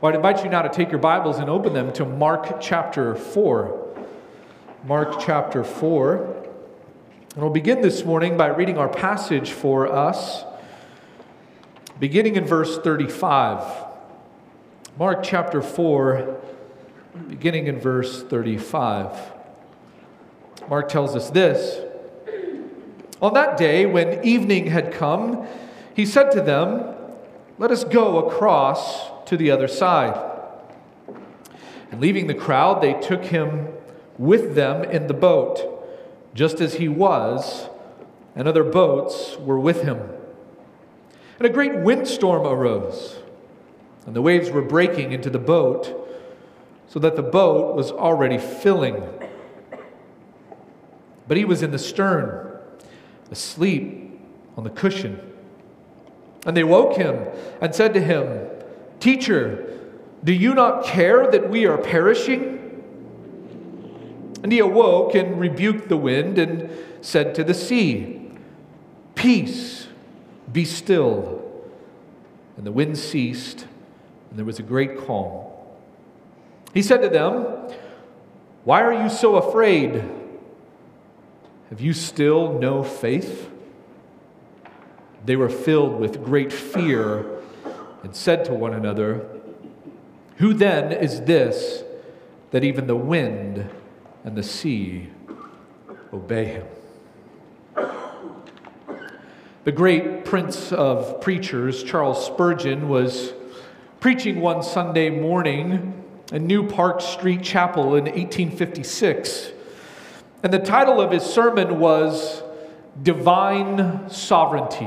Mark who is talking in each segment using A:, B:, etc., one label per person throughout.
A: Well, I'd invite you now to take your Bibles and open them to Mark chapter 4. Mark chapter 4. And we'll begin this morning by reading our passage for us, beginning in verse 35. Mark chapter 4, beginning in verse 35. Mark tells us this: On that day, when evening had come, he said to them, "Let us go across to the other side." And leaving the crowd, they took him with them in the boat, just as he was, and other boats were with him. And a great windstorm arose, and the waves were breaking into the boat, so that the boat was already filling. But he was in the stern, asleep on the cushion. And they woke him and said to him, "Teacher, do you not care that we are perishing?" And he awoke and rebuked the wind and said to the sea, "Peace, be still." And the wind ceased, and there was a great calm. He said to them, "Why are you so afraid? Have you still no faith?" They were filled with great fear and said to one another, "Who then is this that even the wind and the sea obey him?" The great prince of preachers, Charles Spurgeon, was preaching one Sunday morning in New Park Street Chapel in 1856. And the title of his sermon was Divine Sovereignty.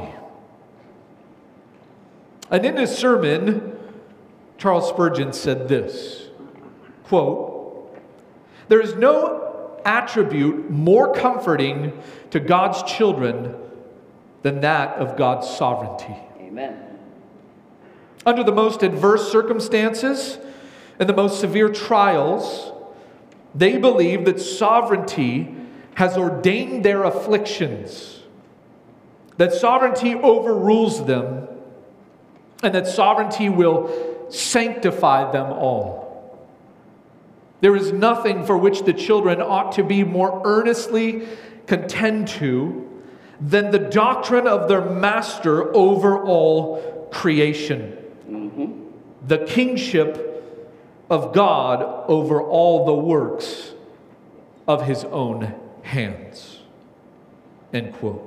A: And in his sermon, Charles Spurgeon said this, quote, "There is no attribute more comforting to God's children than that of God's sovereignty."
B: Amen.
A: Under the most adverse circumstances and the most severe trials, they believe that sovereignty has ordained their afflictions, that sovereignty overrules them, and that sovereignty will sanctify them all. There is nothing for which the children ought to be more earnestly contend to than the doctrine of their master over all creation. The kingship of God over all the works of his own hands. End quote.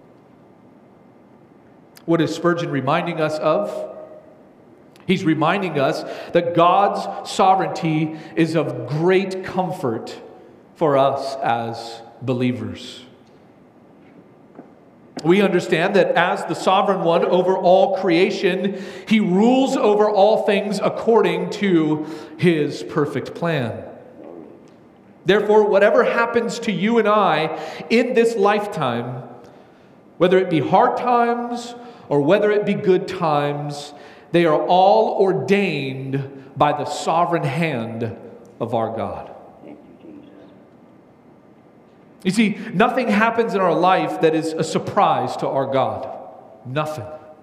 A: What is Spurgeon reminding us of? He's reminding us that God's sovereignty is of great comfort for us as believers. We understand that as the sovereign one over all creation, he rules over all things according to his perfect plan. Therefore, whatever happens to you and I in this lifetime, whether it be hard times or whether it be good times, they are all ordained by the sovereign hand of our God. You see, nothing happens in our life that is a surprise to our God. Nothing.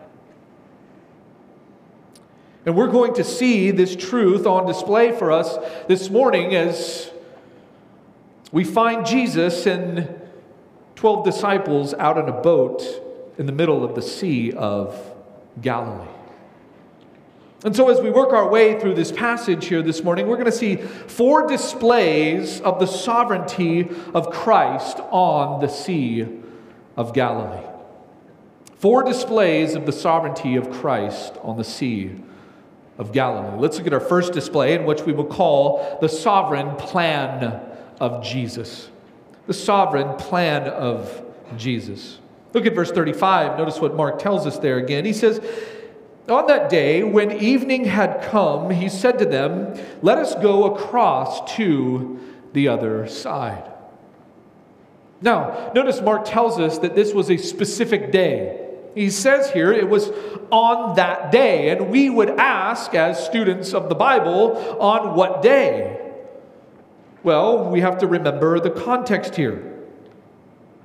A: And we're going to see this truth on display for us this morning as we find Jesus and 12 disciples out in a boat in the middle of the Sea of Galilee. And so as we work our way through this passage here this morning, we're going to see 4 displays of the sovereignty of Christ on the Sea of Galilee. 4 displays of the sovereignty of Christ on the Sea of Galilee. Let's look at our first display, in which we will call the sovereign plan of Jesus. The sovereign plan of Jesus. Look at verse 35. Notice what Mark tells us there again. He says, "On that day, when evening had come, he said to them, 'Let us go across to the other side.'" Now, notice Mark tells us that this was a specific day. He says here it was on that day. And we would ask, as students of the Bible, on what day? Well, we have to remember the context here.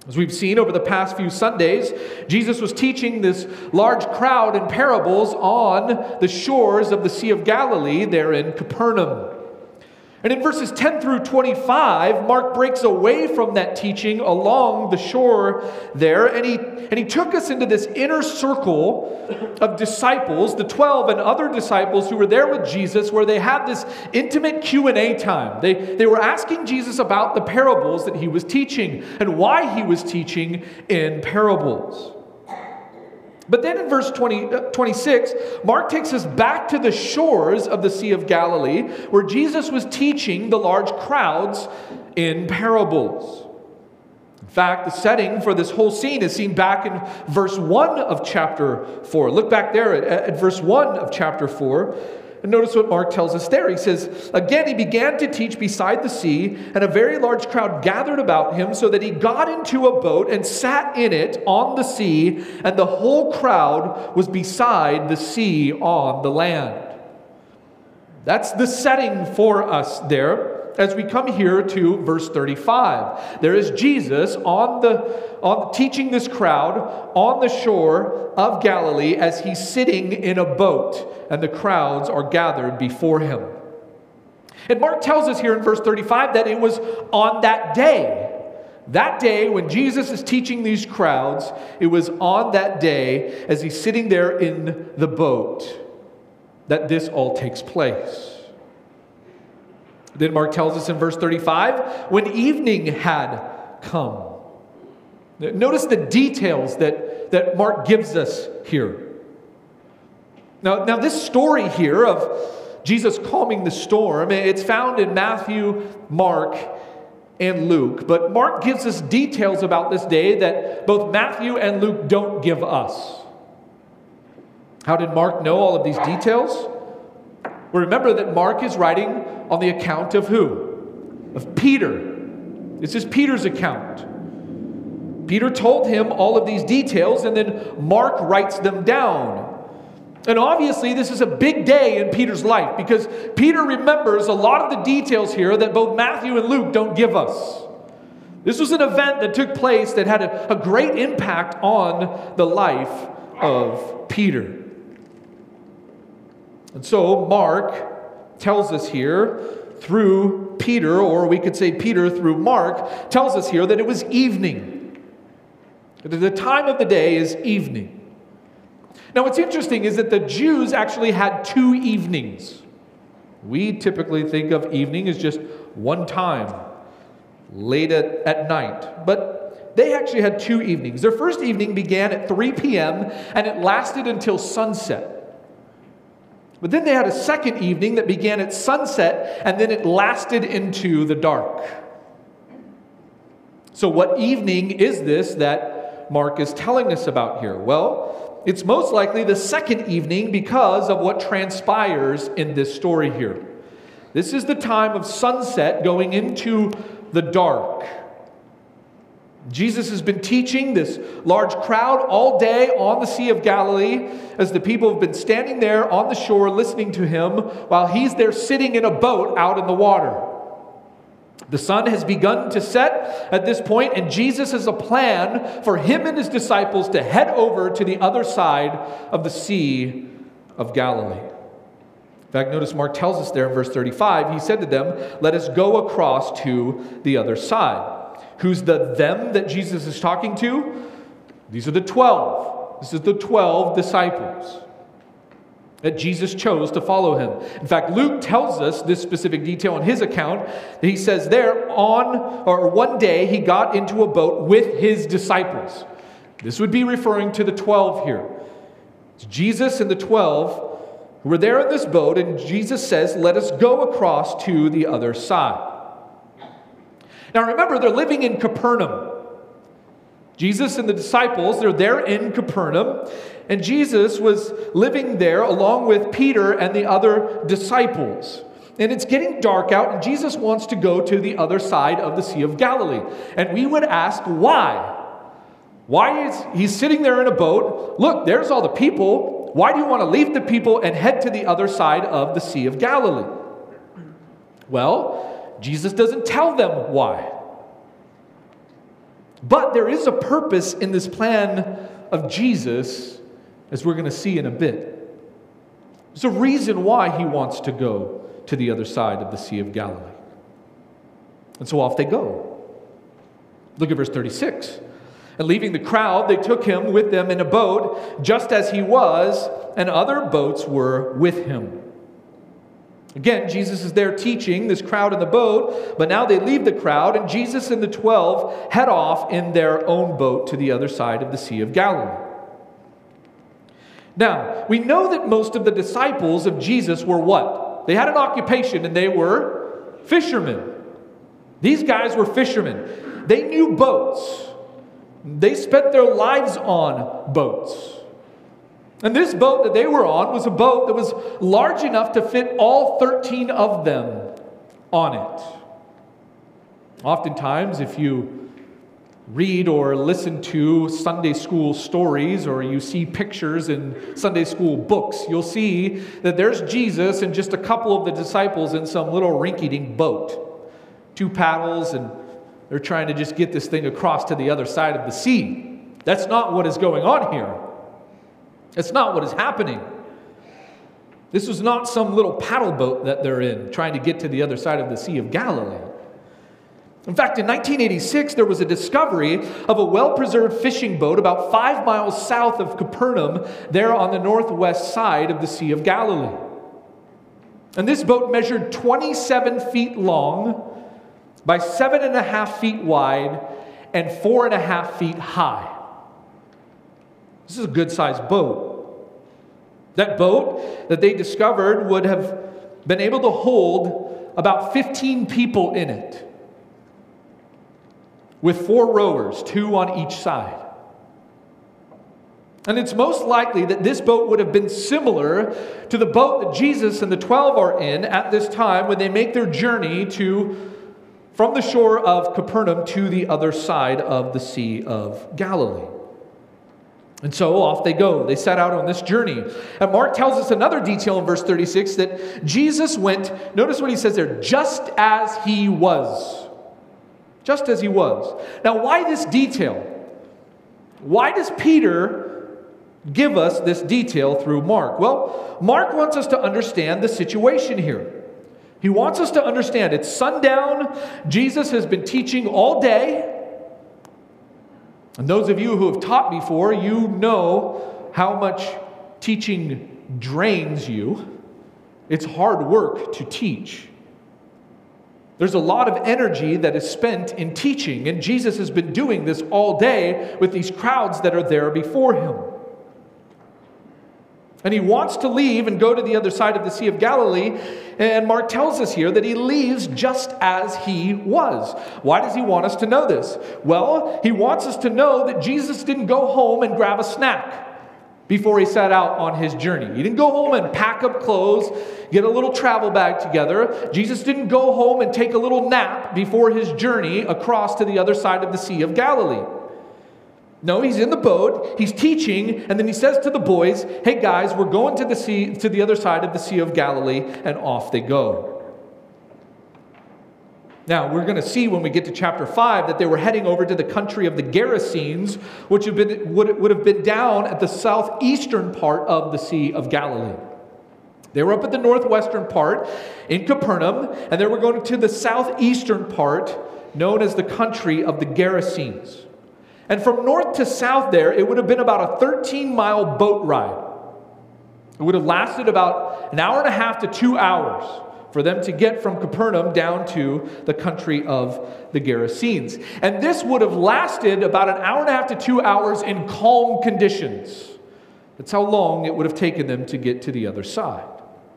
A: As we've seen over the past few Sundays, Jesus was teaching this large crowd in parables on the shores of the Sea of Galilee there in Capernaum. And in verses 10 through 25, Mark breaks away from that teaching along the shore there, and he took us into this inner circle of disciples, the 12 and other disciples who were there with Jesus, where they had this intimate Q&A time. They were asking Jesus about the parables that he was teaching and why he was teaching in parables. But then in verse 26, Mark takes us back to the shores of the Sea of Galilee, where Jesus was teaching the large crowds in parables. In fact, the setting for this whole scene is seen back in verse 1 of chapter 4. Look back there at verse 1 of chapter 4. And notice what Mark tells us there. He says, "Again, he began to teach beside the sea, and a very large crowd gathered about him, so that he got into a boat and sat in it on the sea, and the whole crowd was beside the sea on the land." That's the setting for us there. As we come here to verse 35, there is Jesus on teaching this crowd on the shore of Galilee as he's sitting in a boat, and the crowds are gathered before him. And Mark tells us here in verse 35 that it was on that day when Jesus is teaching these crowds, it was on that day as he's sitting there in the boat that this all takes place. Then Mark tells us in verse 35, when evening had come. Notice the details that Mark gives us here. Now this story here of Jesus calming the storm, it's found in Matthew, Mark, and Luke. But Mark gives us details about this day that both Matthew and Luke don't give us. How did Mark know all of these details? Well, remember that Mark is writing on the account of who? Of Peter. This is Peter's account. Peter told him all of these details, and then Mark writes them down. And obviously, this is a big day in Peter's life, because Peter remembers a lot of the details here that both Matthew and Luke don't give us. This was an event that took place that had a great impact on the life of Peter. And so Mark tells us here through Peter, or we could say Peter through Mark, tells us here that it was evening. The time of the day is evening. Now what's interesting is that the Jews actually had 2 evenings. We typically think of evening as just one time, late at night. But they actually had 2 evenings. Their first evening began at 3 p.m. and it lasted until sunset. But then they had a second evening that began at sunset, and then it lasted into the dark. So what evening is this that Mark is telling us about here? Well, it's most likely the second evening because of what transpires in this story here. This is the time of sunset going into the dark. Jesus has been teaching this large crowd all day on the Sea of Galilee as the people have been standing there on the shore listening to him while he's there sitting in a boat out in the water. The sun has begun to set at this point, and Jesus has a plan for him and his disciples to head over to the other side of the Sea of Galilee. In fact, notice Mark tells us there in verse 35, he said to them, "Let us go across to the other side." Who's the them that Jesus is talking to? These are the 12. This is the 12 disciples that Jesus chose to follow him. In fact, Luke tells us this specific detail in his account. He says there, one day he got into a boat with his disciples. This would be referring to the 12 here. It's Jesus and the 12 who were there in this boat, and Jesus says, "Let us go across to the other side." Now remember, they're living in Capernaum. Jesus and the disciples, they're there in Capernaum, and Jesus was living there along with Peter and the other disciples. And it's getting dark out, and Jesus wants to go to the other side of the Sea of Galilee. And we would ask, why? Why is he sitting there in a boat? Look, there's all the people. Why do you want to leave the people and head to the other side of the Sea of Galilee? Well, Jesus doesn't tell them why. But there is a purpose in this plan of Jesus, as we're going to see in a bit. There's a reason why he wants to go to the other side of the Sea of Galilee. And so off they go. Look at verse 36. And leaving the crowd, they took him with them in a boat, just as he was, and other boats were with him. Again, Jesus is there teaching this crowd in the boat, but now they leave the crowd, and Jesus and the 12 head off in their own boat to the other side of the Sea of Galilee. Now, we know that most of the disciples of Jesus were what? They had an occupation, and they were fishermen. These guys were fishermen. They knew boats. They spent their lives on boats. And this boat that they were on was a boat that was large enough to fit all 13 of them on it. Oftentimes, if you read or listen to Sunday school stories, or you see pictures in Sunday school books, you'll see that there's Jesus and just a couple of the disciples in some little rinky-dink boat. 2 paddles, and they're trying to just get this thing across to the other side of the sea. That's not what is going on here. That's not what is happening. This was not some little paddle boat that they're in, trying to get to the other side of the Sea of Galilee. In fact, in 1986, there was a discovery of a well-preserved fishing boat about 5 miles south of Capernaum, there on the northwest side of the Sea of Galilee. And this boat measured 27 feet long, by 7.5 feet wide and 4.5 feet high. This is a good-sized boat. That boat that they discovered would have been able to hold about 15 people in it, with 4 rowers, 2 on each side. And it's most likely that this boat would have been similar to the boat that Jesus and the 12 are in at this time when they make their journey from the shore of Capernaum to the other side of the Sea of Galilee. And so off they go. They set out on this journey. And Mark tells us another detail in verse 36 that Jesus went, notice what he says there, just as he was. Just as he was. Now, why this detail? Why does Peter give us this detail through Mark? Well, Mark wants us to understand the situation here. He wants us to understand it's sundown. Jesus has been teaching all day. And those of you who have taught before, you know how much teaching drains you. It's hard work to teach. There's a lot of energy that is spent in teaching, and Jesus has been doing this all day with these crowds that are there before him. And he wants to leave and go to the other side of the Sea of Galilee. And Mark tells us here that he leaves just as he was. Why does he want us to know this? Well, he wants us to know that Jesus didn't go home and grab a snack before he set out on his journey. He didn't go home and pack up clothes, get a little travel bag together. Jesus didn't go home and take a little nap before his journey across to the other side of the Sea of Galilee. No, he's in the boat, he's teaching, and then he says to the boys, hey guys, we're going to the other side of the Sea of Galilee, and off they go. Now, we're going to see when we get to chapter 5 that they were heading over to the country of the Gerasenes, which would have been down at the southeastern part of the Sea of Galilee. They were up at the northwestern part in Capernaum, and they were going to the southeastern part known as the country of the Gerasenes. And from north to south there, it would have been about a 13-mile boat ride. It would have lasted about an hour and a half to 2 hours for them to get from Capernaum down to the country of the Gerasenes. And this would have lasted about an hour and a half to 2 hours in calm conditions. That's how long it would have taken them to get to the other side.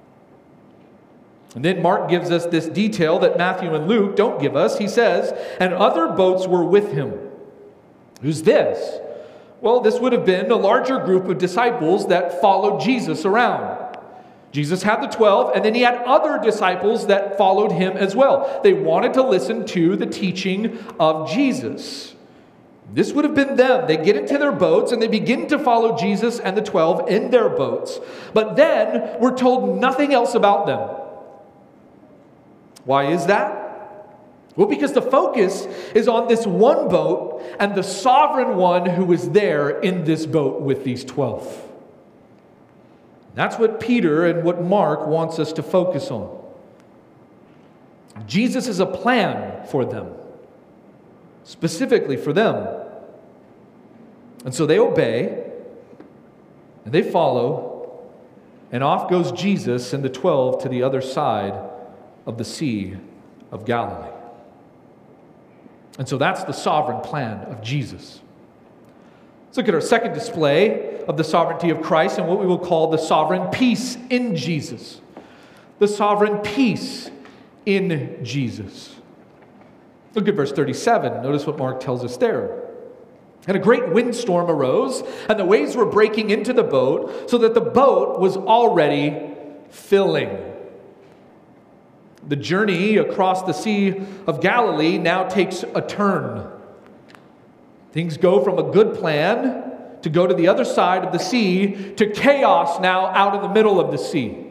A: And then Mark gives us this detail that Matthew and Luke don't give us. He says, and other boats were with him. Who's this? Well, this would have been a larger group of disciples that followed Jesus around. Jesus had the 12, and then he had other disciples that followed him as well. They wanted to listen to the teaching of Jesus. This would have been them. They get into their boats, and they begin to follow Jesus and the 12 in their boats. But then we're told nothing else about them. Why is that? Well, because the focus is on this one boat and the sovereign one who is there in this boat with these 12. That's what Peter and what Mark wants us to focus on. Jesus is a plan for them, specifically for them. And so they obey, and they follow, and off goes Jesus and the 12 to the other side of the Sea of Galilee. And so that's the sovereign plan of Jesus. Let's look at our second display of the sovereignty of Christ and what we will call the sovereign peace in Jesus. The sovereign peace in Jesus. Look at verse 37. Notice what Mark tells us there. And a great windstorm arose, and the waves were breaking into the boat, so that the boat was already filling. The journey across the Sea of Galilee now takes a turn. Things go from a good plan to go to the other side of the sea to chaos now out in the middle of the sea.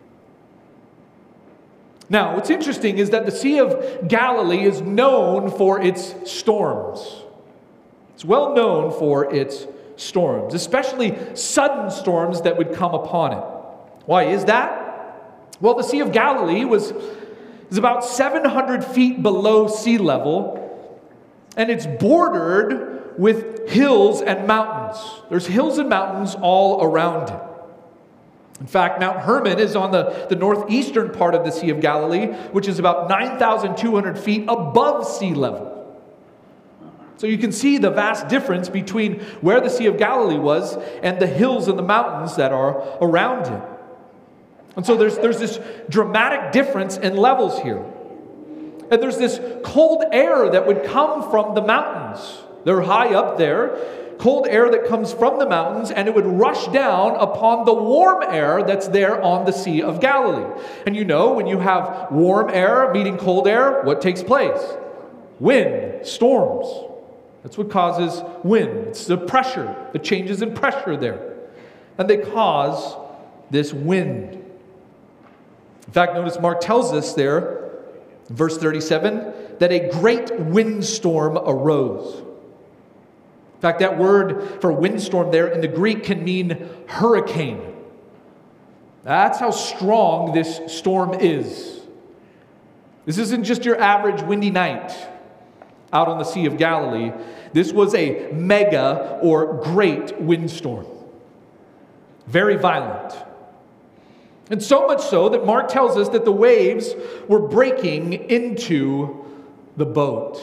A: Now, what's interesting is that the Sea of Galilee is known for its storms. It's well known for its storms, especially sudden storms that would come upon it. Why is that? Well, the Sea of Galilee is about 700 feet below sea level, and it's bordered with hills and mountains. There's hills and mountains all around it. In fact, Mount Hermon is on the northeastern part of the Sea of Galilee, which is about 9,200 feet above sea level. So you can see the vast difference between where the Sea of Galilee was and the hills and the mountains that are around it. And so there's this dramatic difference in levels here. And there's this cold air that would come from the mountains. They're high up there. Cold air that comes from the mountains, and it would rush down upon the warm air that's there on the Sea of Galilee. And you know, when you have warm air meeting cold air, what takes place? Wind, storms. That's what causes wind. It's the pressure, the changes in pressure there. And they cause this wind. In fact, notice Mark tells us there, verse 37, that a great windstorm arose. In fact, that word for windstorm there in the Greek can mean hurricane. That's how strong this storm is. This isn't just your average windy night out on the Sea of Galilee. This was a mega or great windstorm. Very violent. And so much so that Mark tells us that the waves were breaking into the boat.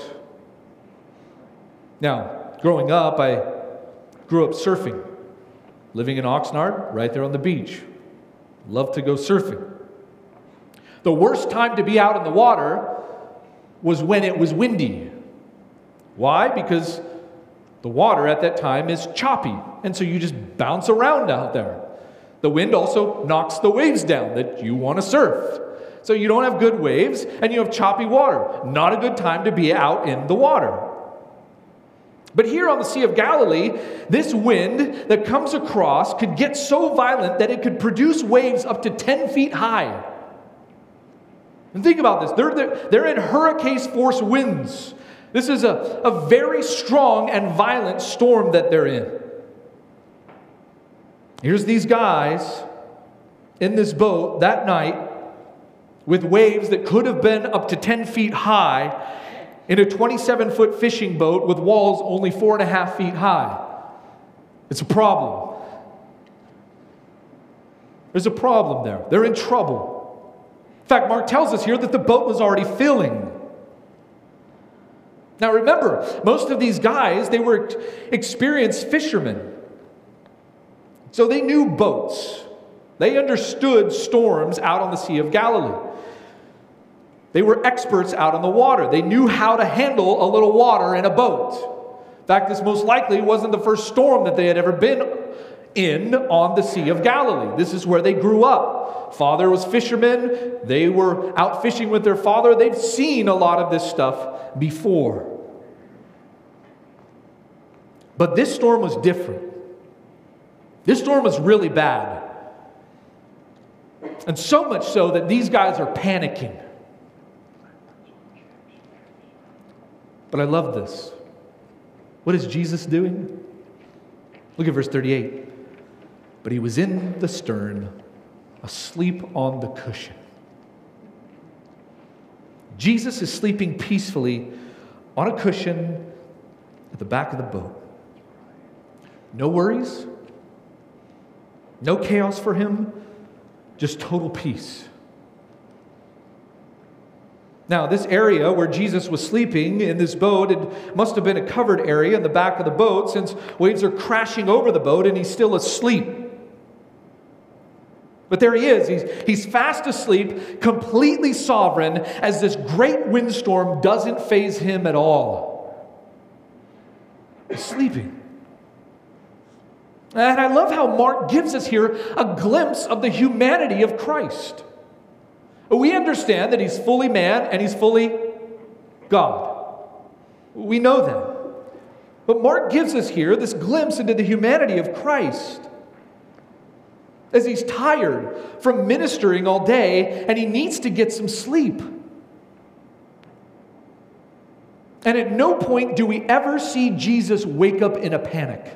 A: Now, growing up, I grew up surfing. Living in Oxnard, right there on the beach. Loved to go surfing. The worst time to be out in the water was when it was windy. Why? Because the water at that time is choppy, and so you just bounce around out there. The wind also knocks the waves down that you want to surf. So you don't have good waves, and you have choppy water. Not a good time to be out in the water. But here on the Sea of Galilee, this wind that comes across could get so violent that it could produce waves up to 10 feet high. And think about this. They're in hurricane force winds. This is a very strong and violent storm that they're in. Here's these guys in this boat that night with waves that could have been up to 10 feet high in a 27-foot fishing boat with walls only 4.5 feet high. It's a problem. There's a problem there. They're in trouble. In fact, Mark tells us here that the boat was already filling. Now remember, most of these guys, they were experienced fishermen. So they knew boats. They understood storms out on the Sea of Galilee. They were experts out on the water. They knew how to handle a little water in a boat. In fact, this most likely wasn't the first storm that they had ever been in on the Sea of Galilee. This is where they grew up. Father was fisherman. They were out fishing with their father. They've seen a lot of this stuff before. But this storm was different. This storm was really bad. And so much so that these guys are panicking. But I love this. What is Jesus doing? Look at verse 38. But he was in the stern, asleep on the cushion. Jesus is sleeping peacefully on a cushion at the back of the boat. No worries, no chaos for him, just total peace. Now, this area where Jesus was sleeping in this boat, it must have been a covered area in the back of the boat, since waves are crashing over the boat and he's still asleep. But there he is. He's fast asleep, completely sovereign, as this great windstorm doesn't faze him at all. He's sleeping. And I love how Mark gives us here a glimpse of the humanity of Christ. We understand that he's fully man and he's fully God. We know that. But Mark gives us here this glimpse into the humanity of Christ. As he's tired from ministering all day and he needs to get some sleep. And at no point do we ever see Jesus wake up in a panic.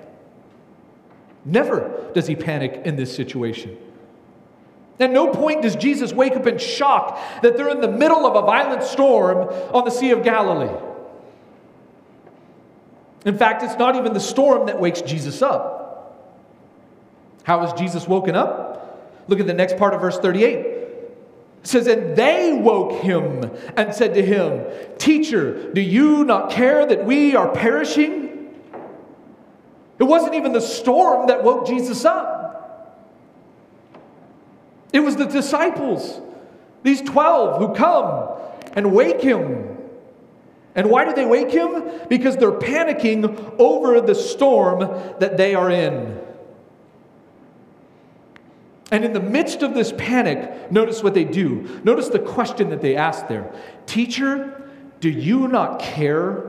A: Never does he panic in this situation. At no point does Jesus wake up in shock that they're in the middle of a violent storm on the Sea of Galilee. In fact, it's not even the storm that wakes Jesus up. How is Jesus woken up? Look at the next part of verse 38. It says, and they woke him and said to him, Teacher, do you not care that we are perishing? It wasn't even the storm that woke Jesus up. It was the disciples, these 12 who come and wake him. And why do they wake him? Because they're panicking over the storm that they are in. And in the midst of this panic, notice what they do. Notice the question that they ask there. Teacher, do you not care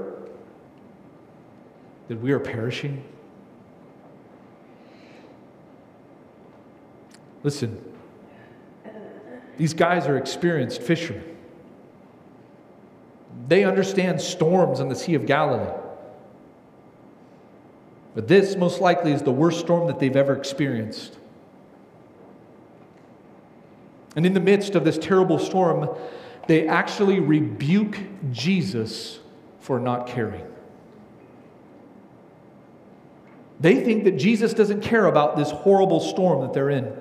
A: that we are perishing? Listen, these guys are experienced fishermen. They understand storms on the Sea of Galilee. But this most likely is the worst storm that they've ever experienced. And in the midst of this terrible storm, they actually rebuke Jesus for not caring. They think that Jesus doesn't care about this horrible storm that they're in.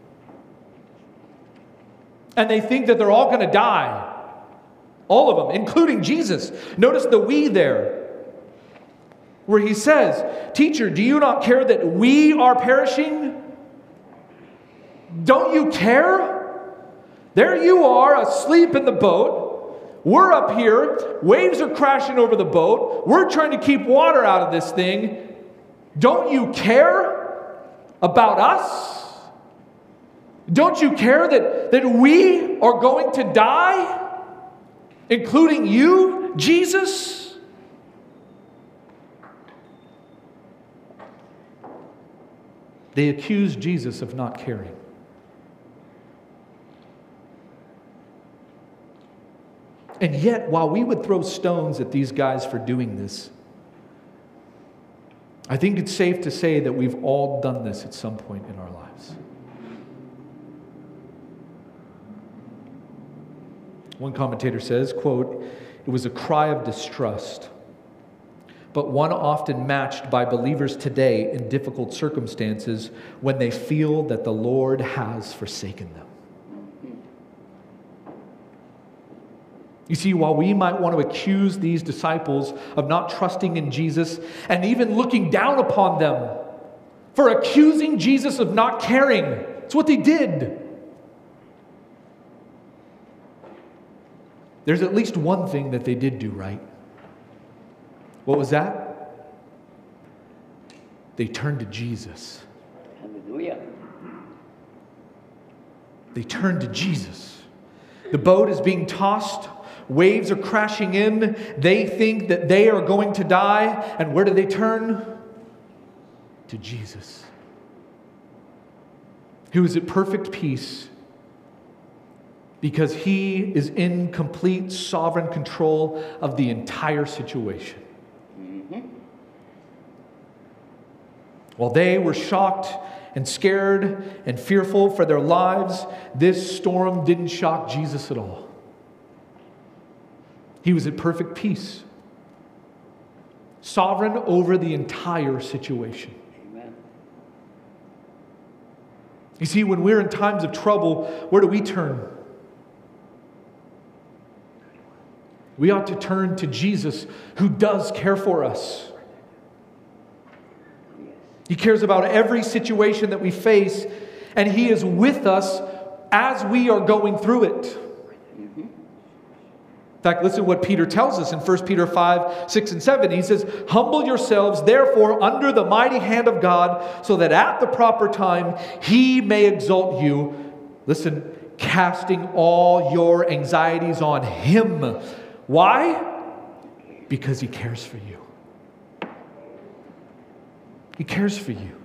A: And they think that they're all going to die. All of them, including Jesus. Notice the we there, where he says, Teacher, do you not care that we are perishing? Don't you care? There you are, asleep in the boat. We're up here. Waves are crashing over the boat. We're trying to keep water out of this thing. Don't you care about us? Don't you care that we are going to die? Including you, Jesus? They accuse Jesus of not caring. And yet, while we would throw stones at these guys for doing this, I think it's safe to say that we've all done this at some point in our lives. One commentator says, quote, it was a cry of distrust, but one often matched by believers today in difficult circumstances when they feel that the Lord has forsaken them. You see, while we might want to accuse these disciples of not trusting in Jesus and even looking down upon them for accusing Jesus of not caring, it's what they did. There's at least one thing that they did do right. What was that? They turned to Jesus.
B: Hallelujah.
A: They turned to Jesus. The boat is being tossed. Waves are crashing in. They think that they are going to die. And where do they turn? To Jesus, who is at perfect peace because he is in complete sovereign control of the entire situation. While they were shocked and scared and fearful for their lives, this storm didn't shock Jesus at all. He was at perfect peace, sovereign over the entire situation.
B: Amen.
A: You see, when we're in times of trouble, where do we turn? We ought to turn to Jesus, who does care for us. He cares about every situation that we face, and he is with us as we are going through it. In fact, listen to what Peter tells us in 1 Peter 5, 6, and 7. He says, "Humble yourselves, therefore, under the mighty hand of God, so that at the proper time he may exalt you." Listen, casting all your anxieties on him. Why? Because he cares for you. He cares for you.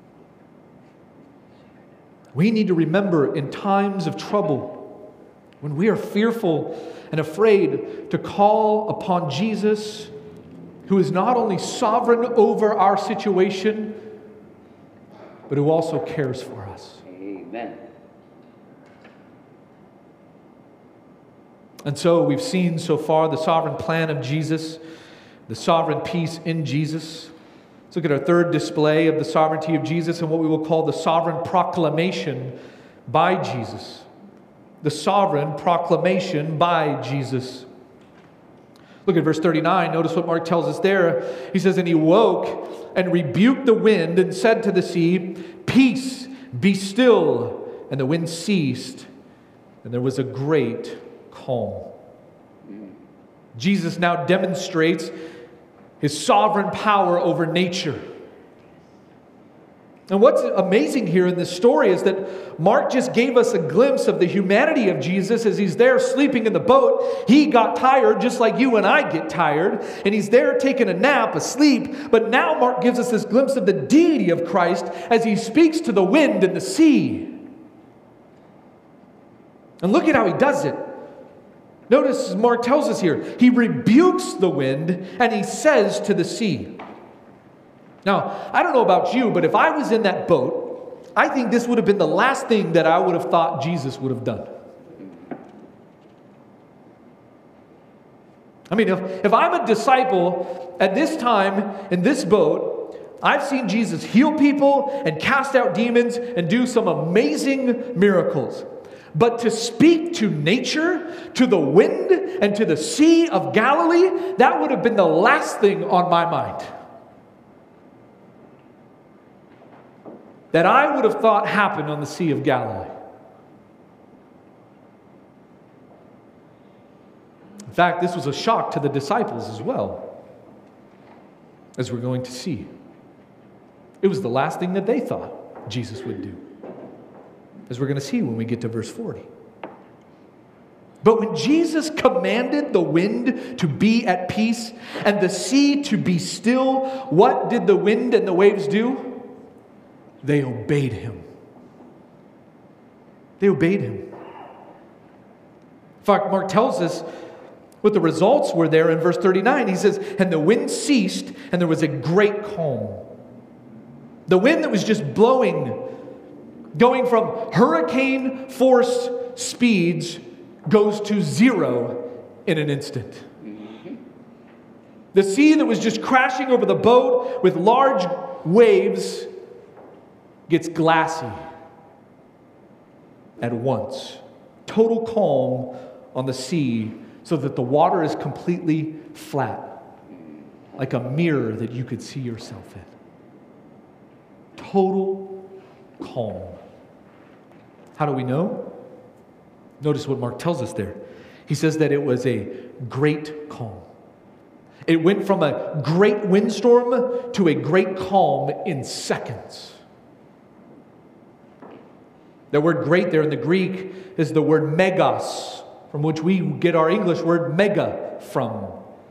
A: We need to remember in times of trouble, when we are fearful and afraid, to call upon Jesus, who is not only sovereign over our situation, but who also cares for us.
B: Amen.
A: And so we've seen so far the sovereign plan of Jesus, the sovereign peace in Jesus. Let's look at our third display of the sovereignty of Jesus and what we will call the sovereign proclamation by Jesus. The sovereign proclamation by Jesus. Look at verse 39. Notice what Mark tells us there. He says, "And he woke and rebuked the wind and said to the sea, 'Peace, be still.' And the wind ceased, and there was a great calm." Jesus now demonstrates his sovereign power over nature. And what's amazing here in this story is that Mark just gave us a glimpse of the humanity of Jesus as he's there sleeping in the boat. He got tired just like you and I get tired, and he's there taking a nap, asleep. But now Mark gives us this glimpse of the deity of Christ as he speaks to the wind and the sea. And look at how he does it. Notice Mark tells us here, he rebukes the wind and he says to the sea. Now, I don't know about you, but if I was in that boat, I think this would have been the last thing that I would have thought Jesus would have done. I mean, if I'm a disciple at this time in this boat, I've seen Jesus heal people and cast out demons and do some amazing miracles. But to speak to nature, to the wind, and to the Sea of Galilee, that would have been the last thing on my mind. That I would have thought happened on the Sea of Galilee. In fact, this was a shock to the disciples as well, as we're going to see. It was the last thing that they thought Jesus would do, as we're going to see when we get to verse 40. But when Jesus commanded the wind to be at peace and the sea to be still, what did the wind and the waves do? They obeyed him. They obeyed him. In fact, Mark tells us what the results were there in verse 39. He says, "And the wind ceased, and there was a great calm." The wind that was just blowing, going from hurricane force speeds, goes to zero in an instant. The sea that was just crashing over the boat with large waves gets glassy at once. Total calm on the sea, so that the water is completely flat, like a mirror that you could see yourself in. Total calm. How do we know? Notice what Mark tells us there. He says that it was a great calm. It went from a great windstorm to a great calm in seconds. The word great there in the Greek is the word megas, from which we get our English word mega from.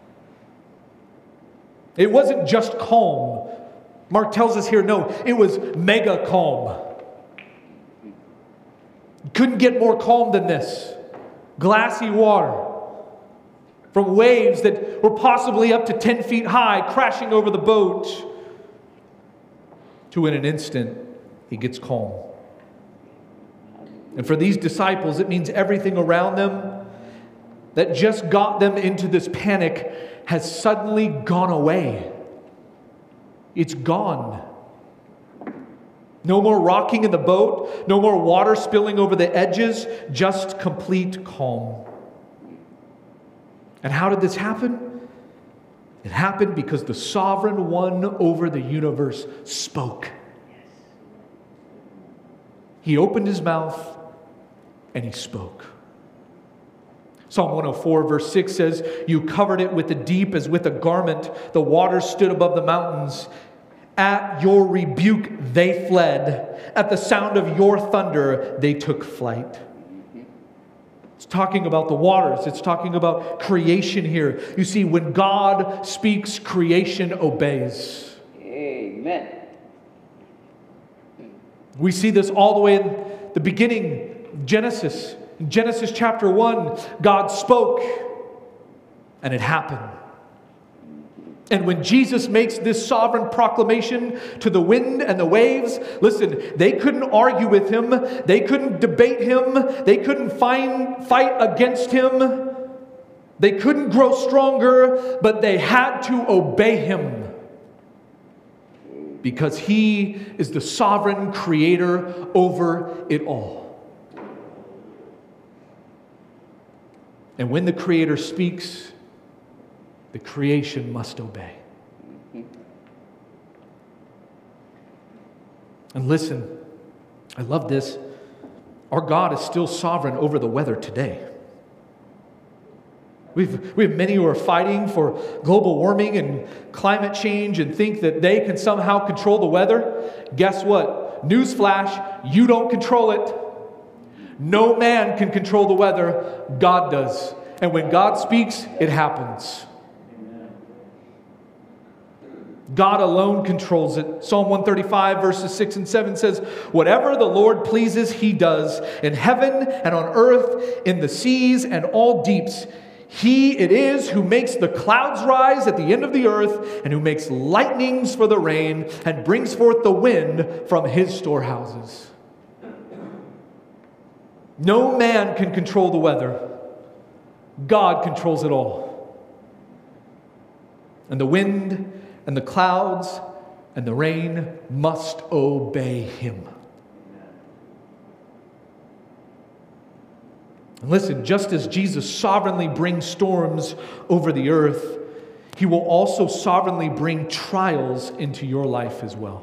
A: It wasn't just calm. Mark tells us here, no, it was mega calm. Couldn't get more calm than this. glassy water, from waves that were possibly up to 10 feet high crashing over the boat, to in an instant, he gets calm. And for these disciples, it means everything around them that just got them into this panic has suddenly gone away. It's gone. No more rocking in the boat, no more water spilling over the edges, just complete calm. And how did this happen? It happened because the sovereign one over the universe spoke. He opened his mouth and he spoke. Psalm 104 verse 6 says, "You covered it with the deep as with a garment. The waters stood above the mountains. At your rebuke they fled. At the sound of your thunder they took flight." It's talking about the waters. It's talking about creation here. You see, when God speaks, creation obeys.
B: Amen.
A: We see this all the way in the beginning, Genesis. In Genesis chapter 1, God spoke, and it happened. And when Jesus makes this sovereign proclamation to the wind and the waves, listen, they couldn't argue with him. They couldn't debate him. They couldn't fight against him. They couldn't grow stronger, but they had to obey him. Because he is the sovereign creator over it all. And when the Creator speaks, the creation must obey. And listen, I love this. Our God is still sovereign over the weather today. We have many who are fighting for global warming and climate change and think that they can somehow control the weather. Guess what? Newsflash, you don't control it. No man can control the weather. God does. And when God speaks, it happens. God alone controls it. Psalm 135 verses 6 and 7 says, "Whatever the Lord pleases, he does. In heaven and on earth, in the seas and all deeps. He it is who makes the clouds rise at the end of the earth, and who makes lightnings for the rain, and brings forth the wind from his storehouses." No man can control the weather. God controls it all. And the wind and the clouds and the rain must obey him. And listen, just as Jesus sovereignly brings storms over the earth, he will also sovereignly bring trials into your life as well.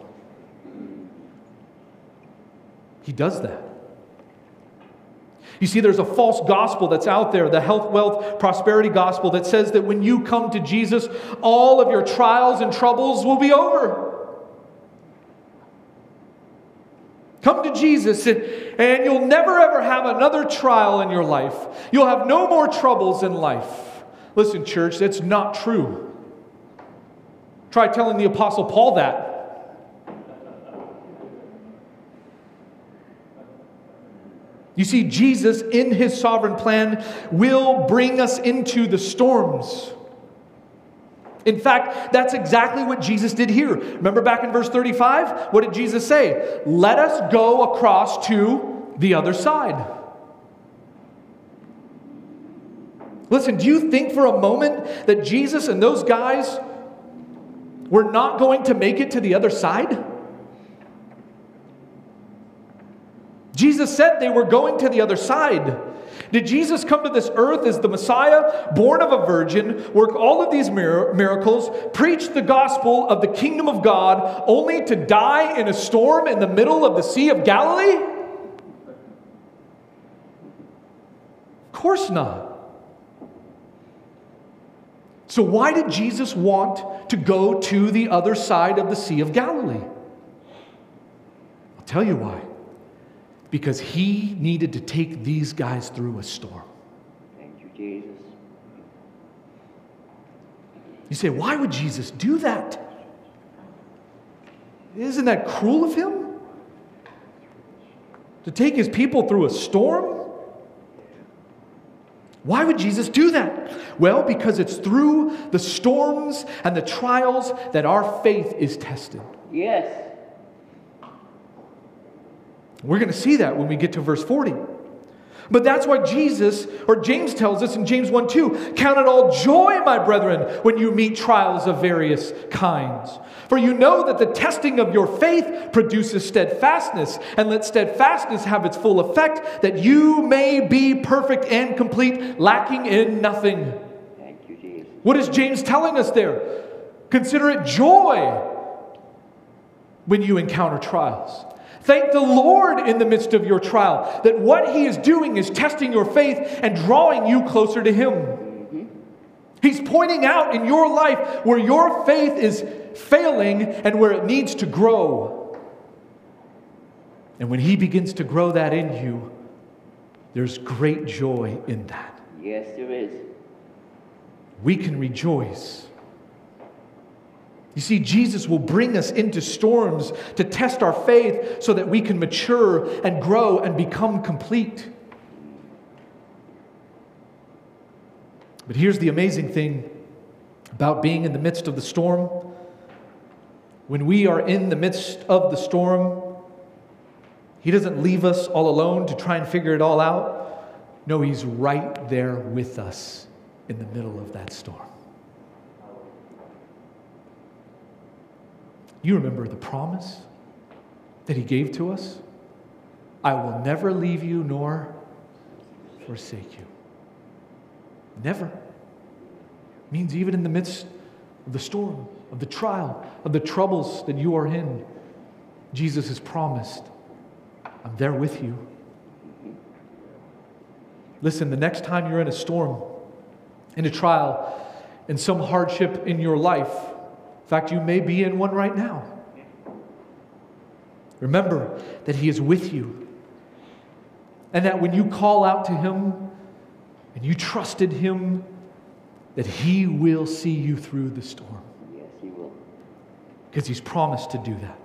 A: He does that. You see, there's a false gospel that's out there, the health, wealth, prosperity gospel that says that when you come to Jesus, all of your trials and troubles will be over. Come to Jesus and you'll never ever have another trial in your life. You'll have no more troubles in life. Listen, church, that's not true. Try telling the Apostle Paul that. You see, Jesus, in his sovereign plan, will bring us into the storms. In fact, that's exactly what Jesus did here. Remember back in verse 35? What did Jesus say? Let us go across to the other side. Listen, do you think for a moment that Jesus and those guys were not going to make it to the other side? Jesus said they were going to the other side. Did Jesus come to this earth as the Messiah, born of a virgin, work all of these miracles, preach the gospel of the kingdom of God, only to die in a storm in the middle of the Sea of Galilee? Of course not. So why did Jesus want to go to the other side of the Sea of Galilee? I'll tell you why. Because he needed to take these guys through a storm.
B: Thank you, Jesus.
A: You say, why would Jesus do that? Isn't that cruel of him? To take his people through a storm? Why would Jesus do that? Well, because it's through the storms and the trials that our faith is tested.
B: Yes.
A: We're going to see that when we get to verse 40. But that's why James tells us in James 1:2, count it all joy, my brethren, when you meet trials of various kinds. For you know that the testing of your faith produces steadfastness, and let steadfastness have its full effect, that you may be perfect and complete, lacking in nothing.
B: Thank you, Jesus.
A: What is James telling us there? Consider it joy when you encounter trials. Thank the Lord in the midst of your trial, that what He is doing is testing your faith and drawing you closer to Him. He's pointing out in your life where your faith is failing and where it needs to grow. And when He begins to grow that in you, there's great joy in that.
B: Yes, there is.
A: We can rejoice. You see, Jesus will bring us into storms to test our faith so that we can mature and grow and become complete. But here's the amazing thing about being in the midst of the storm. When we are in the midst of the storm, He doesn't leave us all alone to try and figure it all out. No, He's right there with us in the middle of that storm. You remember the promise that He gave to us? I will never leave you nor forsake you. Never. Means even in the midst of the storm, of the trial, of the troubles that you are in, Jesus has promised, I'm there with you. Listen, the next time you're in a storm, in a trial, in some hardship in your life, in fact, you may be in one right now. Remember that He is with you. And that when you call out to Him and you trusted Him, that He will see you through the storm.
B: Yes, He will.
A: Because He's promised to do that.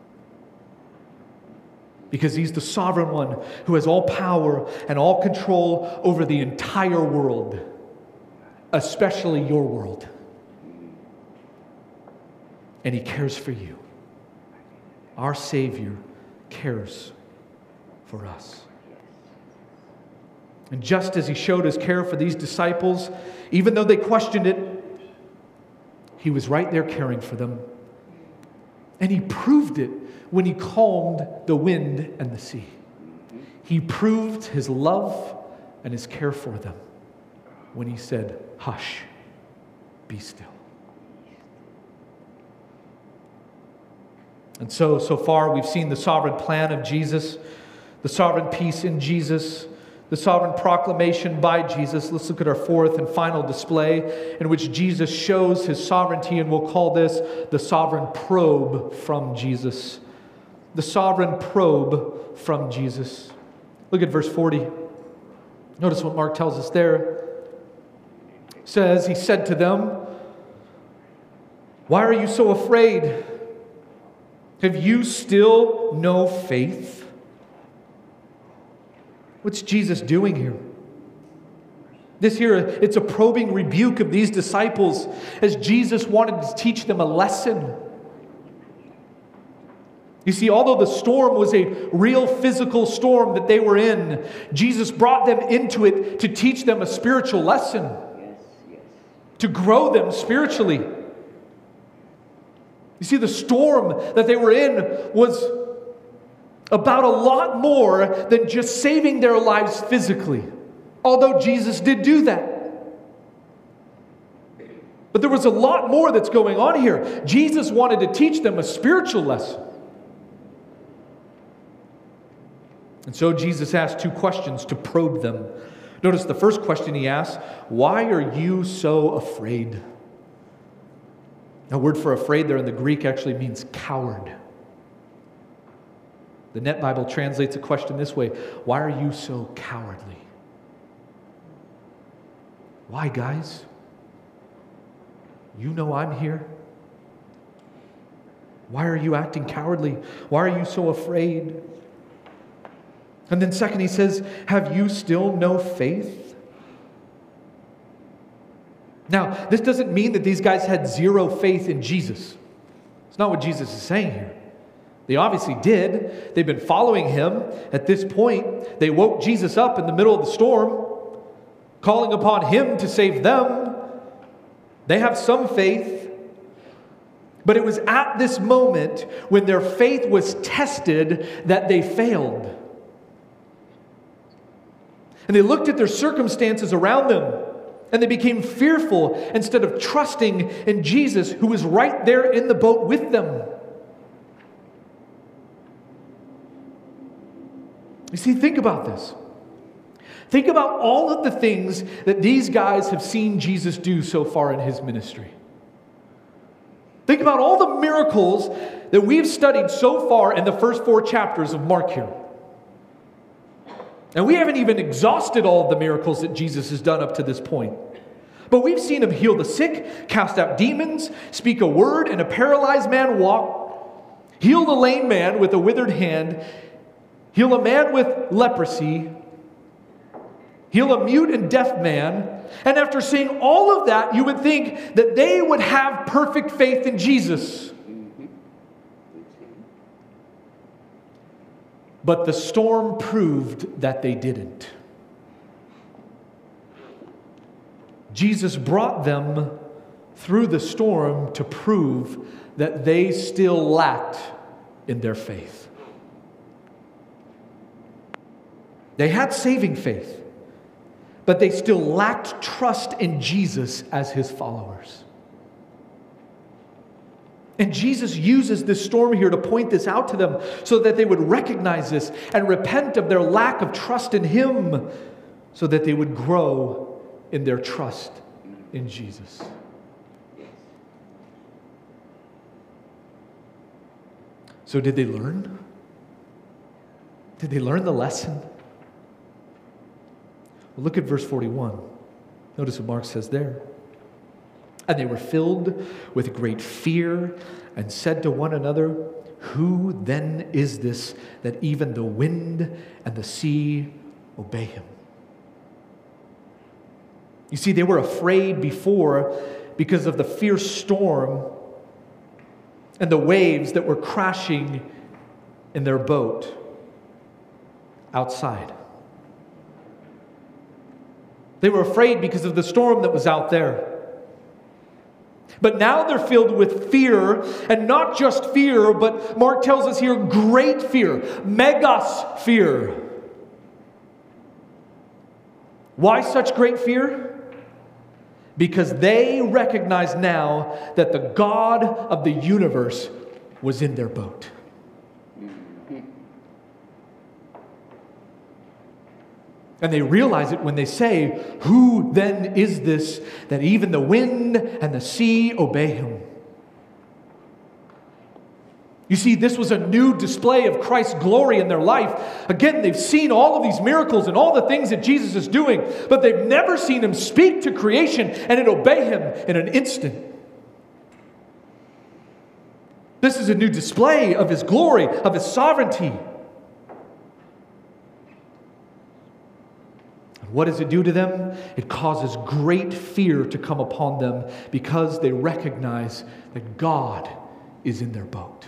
A: Because He's the sovereign one who has all power and all control over the entire world, especially your world. And He cares for you. Our Savior cares for us. And just as He showed His care for these disciples, even though they questioned it, He was right there caring for them. And He proved it when He calmed the wind and the sea. He proved His love and His care for them when He said, hush, be still. And so far we've seen the sovereign plan of Jesus, the sovereign peace in Jesus, the sovereign proclamation by Jesus. Let's look at our fourth and final display in which Jesus shows His sovereignty, and we'll call this the sovereign probe from Jesus. The sovereign probe from Jesus. Look at verse 40. Notice what Mark tells us there. It says, He said to them, why are you so afraid? Have you still no faith? What's Jesus doing here? It's a probing rebuke of these disciples as Jesus wanted to teach them a lesson. You see, although the storm was a real physical storm that they were in, Jesus brought them into it to teach them a spiritual lesson.
B: Yes.
A: To grow them spiritually. You see, the storm that they were in was about a lot more than just saving their lives physically. Although Jesus did do that. But there was a lot more that's going on here. Jesus wanted to teach them a spiritual lesson. And so Jesus asked two questions to probe them. Notice the first question He asked, why are you so afraid? The word for afraid there in the Greek actually means coward. The Net Bible translates a question this way, why are you so cowardly? Why, guys? You know I'm here. Why are you acting cowardly? Why are you so afraid? And then second, He says, have you still no faith? Now, this doesn't mean that these guys had zero faith in Jesus. It's not what Jesus is saying here. They obviously did. They've been following him. At this point, they woke Jesus up in the middle of the storm, calling upon him to save them. They have some faith. But it was at this moment when their faith was tested that they failed. And they looked at their circumstances around them, and they became fearful instead of trusting in Jesus, who was right there in the boat with them. You see, think about this. Think about all of the things that these guys have seen Jesus do so far in his ministry. Think about all the miracles that we've studied so far in the first 4 chapters of Mark here. And we haven't even exhausted all of the miracles that Jesus has done up to this point. But we've seen him heal the sick, cast out demons, speak a word, and a paralyzed man walk, heal the lame man with a withered hand, heal a man with leprosy, heal a mute and deaf man. And after seeing all of that, you would think that they would have perfect faith in Jesus. But the storm proved that they didn't. Jesus brought them through the storm to prove that they still lacked in their faith. They had saving faith, but they still lacked trust in Jesus as his followers. And Jesus uses this storm here to point this out to them so that they would recognize this and repent of their lack of trust in him, so that they would grow in their trust in Jesus. So did they learn? Did they learn the lesson? Well, look at verse 41. Notice what Mark says there. And they were filled with great fear and said to one another, "Who then is this that even the wind and the sea obey him?" You see, they were afraid before because of the fierce storm and the waves that were crashing in their boat outside. They were afraid because of the storm that was out there. But now they're filled with fear, and not just fear, but Mark tells us here, great fear, megas fear. Why such great fear? Because they recognize now that the God of the universe was in their boat. And they realize it when they say, "Who then is this that even the wind and the sea obey him?" You see, this was a new display of Christ's glory in their life. Again, they've seen all of these miracles and all the things that Jesus is doing, but they've never seen him speak to creation and it obey him in an instant. This is a new display of his glory, of his sovereignty. What does it do to them? It causes great fear to come upon them because they recognize that God is in their boat.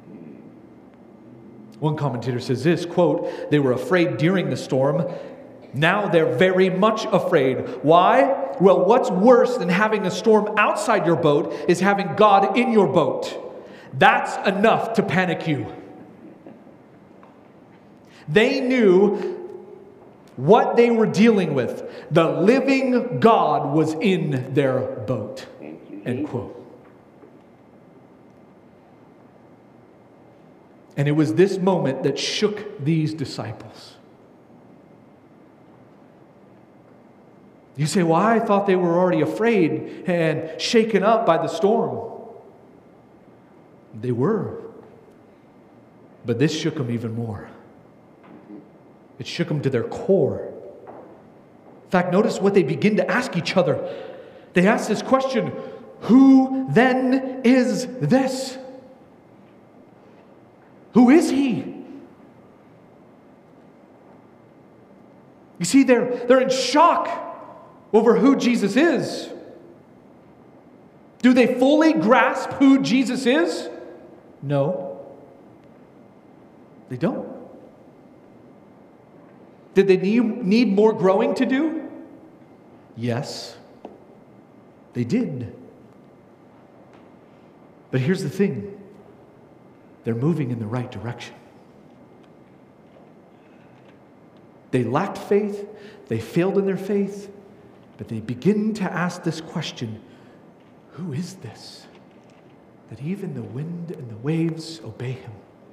A: One commentator says this, quote, "They were afraid during the storm. Now they're very much afraid. Why? Well, what's worse than having a storm outside your boat is having God in your boat. That's enough to panic you." They knew what they were dealing with. The living God was in their boat. End quote. And it was this moment that shook these disciples. You say, "Well, I thought they were already afraid and shaken up by the storm." They were. But this shook them even more. It shook them to their core. In fact, notice what they begin to ask each other. They ask this question, "Who then is this?" Who is he? You see, they're in shock over who Jesus is. Do they fully grasp who Jesus is? No. They don't. Did they need more growing to do? Yes, they did. But here's the thing. They're moving in the right direction. They lacked faith. They failed in their faith. But they begin to ask this question, who is this, that even the wind and the waves obey him?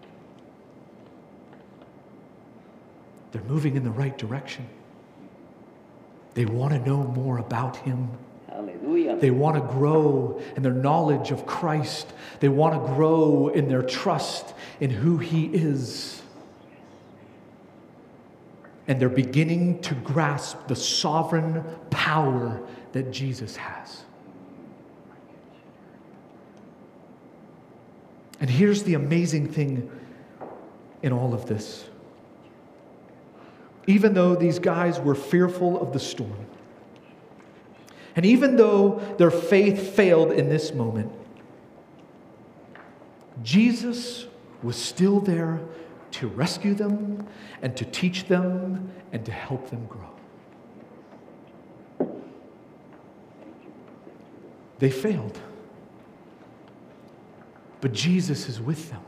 A: They're moving in the right direction. They want to know more about him.
B: Hallelujah.
A: They want to grow in their knowledge of Christ. They want to grow in their trust in who he is. And they're beginning to grasp the sovereign power that Jesus has. And here's the amazing thing in all of this. Even though these guys were fearful of the storm, and even though their faith failed in this moment, Jesus was still there to rescue them and to teach them and to help them grow. They failed, but Jesus is with them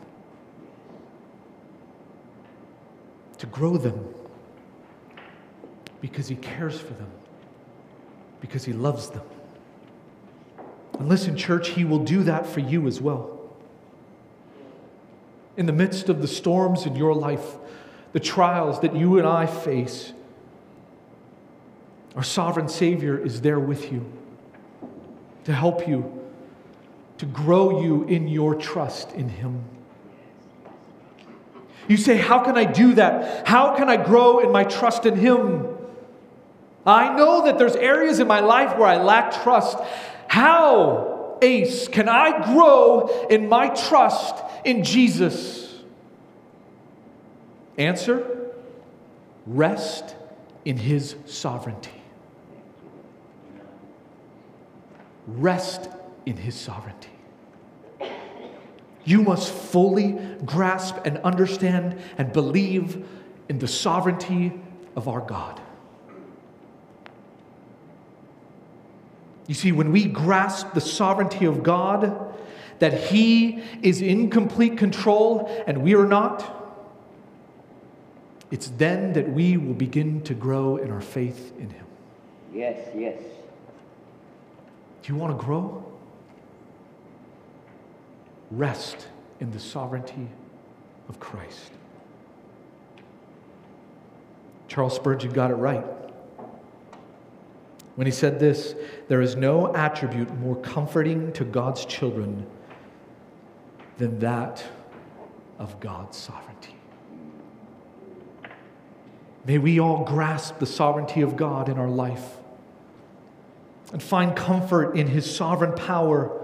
A: to grow them because he cares for them, because he loves them. And listen, church, he will do that for you as well. In the midst of the storms in your life, the trials that you and I face, our sovereign Savior is there with you to help you, to grow you in your trust in him. You say, how can I do that? How can I grow in my trust in him? I know that there's areas in my life where I lack trust. How, Ace, can I grow in my trust in Jesus? Answer, rest in his sovereignty. Rest in his sovereignty. You must fully grasp and understand and believe in the sovereignty of our God. You see, when we grasp the sovereignty of God, that he is in complete control and we are not, it's then that we will begin to grow in our faith in him.
B: Yes, yes.
A: Do you want to grow? Rest in the sovereignty of Christ. Charles Spurgeon got it right when he said this: there is no attribute more comforting to God's children than that of God's sovereignty. May we all grasp the sovereignty of God in our life and find comfort in his sovereign power.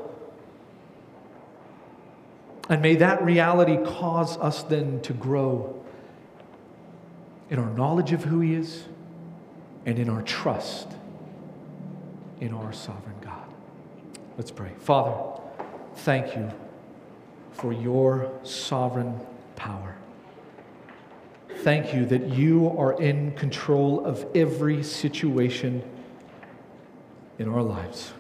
A: And may that reality cause us then to grow in our knowledge of who he is and in our trust in our sovereign God. Let's pray. Father, thank you for your sovereign power. Thank you that you are in control of every situation in our lives.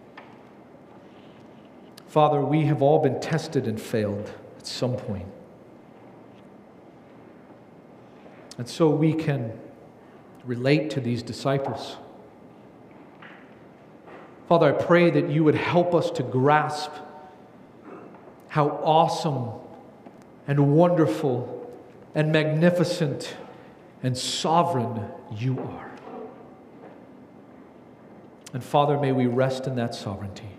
A: Father, we have all been tested and failed at some point. And so we can relate to these disciples. Father, I pray that you would help us to grasp how awesome and wonderful and magnificent and sovereign you are. And Father, may we rest in that sovereignty.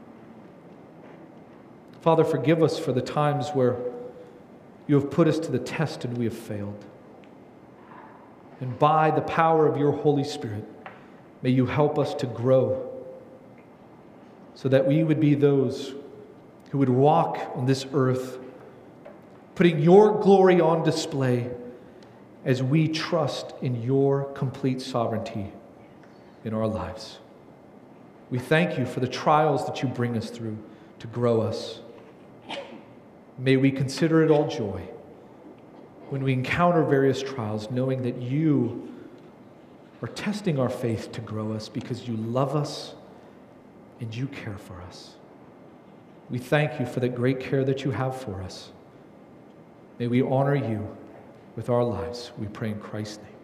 A: Father, forgive us for the times where you have put us to the test and we have failed. And by the power of your Holy Spirit, may you help us to grow so that we would be those who would walk on this earth, putting your glory on display as we trust in your complete sovereignty in our lives. We thank you for the trials that you bring us through to grow us. May we consider it all joy when we encounter various trials, knowing that you are testing our faith to grow us because you love us and you care for us. We thank you for the great care that you have for us. May we honor you with our lives. We pray in Christ's name.